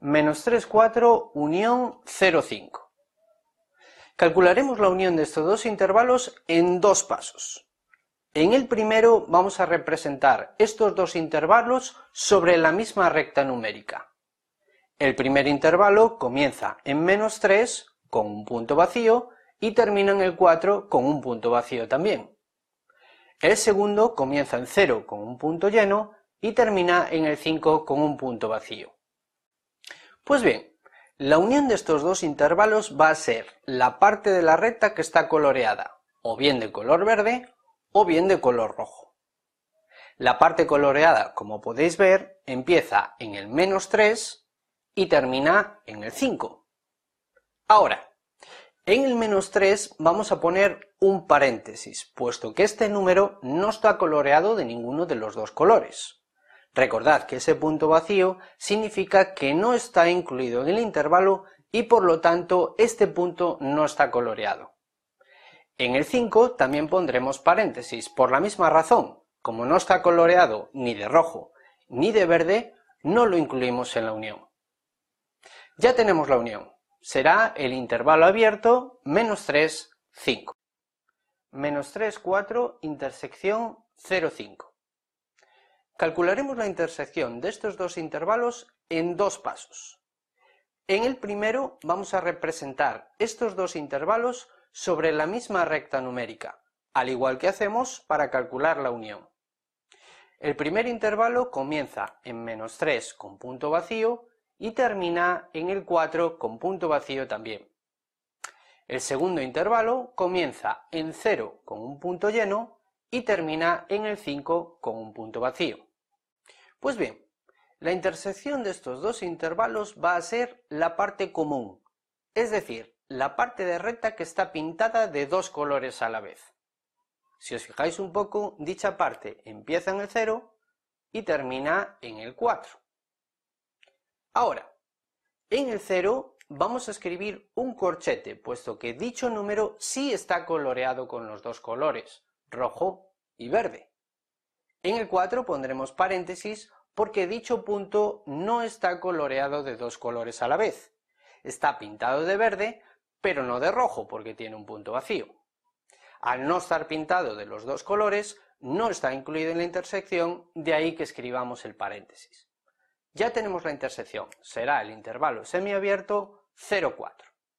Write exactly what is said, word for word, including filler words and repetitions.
menos tres, cuatro, unión cero, cinco. Calcularemos la unión de estos dos intervalos en dos pasos. En el primero vamos a representar estos dos intervalos sobre la misma recta numérica. El primer intervalo comienza en menos tres con un punto vacío y termina en el cuatro con un punto vacío también. El segundo comienza en cero con un punto lleno y termina en el cinco con un punto vacío. Pues bien, la unión de estos dos intervalos va a ser la parte de la recta que está coloreada, o bien de color verde o bien de color rojo. La parte coloreada, como podéis ver, empieza en el menos tres y termina en el cinco. Ahora, en el menos tres vamos a poner un paréntesis, puesto que este número no está coloreado de ninguno de los dos colores. Recordad que ese punto vacío significa que no está incluido en el intervalo y por lo tanto este punto no está coloreado. En el cinco también pondremos paréntesis, por la misma razón, como no está coloreado ni de rojo ni de verde, no lo incluimos en la unión. Ya tenemos la unión, será el intervalo abierto menos tres, cinco. Menos tres, cuatro, intersección cero, cinco. Calcularemos la intersección de estos dos intervalos en dos pasos. En el primero vamos a representar estos dos intervalos sobre la misma recta numérica, al igual que hacemos para calcular la unión. El primer intervalo comienza en menos tres con punto vacío y termina en el cuatro con punto vacío también. El segundo intervalo comienza en cero con un punto lleno y termina en el cinco con un punto vacío. Pues bien, la intersección de estos dos intervalos va a ser la parte común, es decir, la parte de recta que está pintada de dos colores a la vez. Si os fijáis un poco, dicha parte empieza en el cero y termina en el cuatro. Ahora, en el cero vamos a escribir un corchete, puesto que dicho número sí está coloreado con los dos colores, rojo y verde. En el cuatro pondremos paréntesis porque dicho punto no está coloreado de dos colores a la vez. Está pintado de verde, pero no de rojo porque tiene un punto vacío. Al no estar pintado de los dos colores, no está incluido en la intersección, de ahí que escribamos el paréntesis. Ya tenemos la intersección, será el intervalo semiabierto cero, cuatro.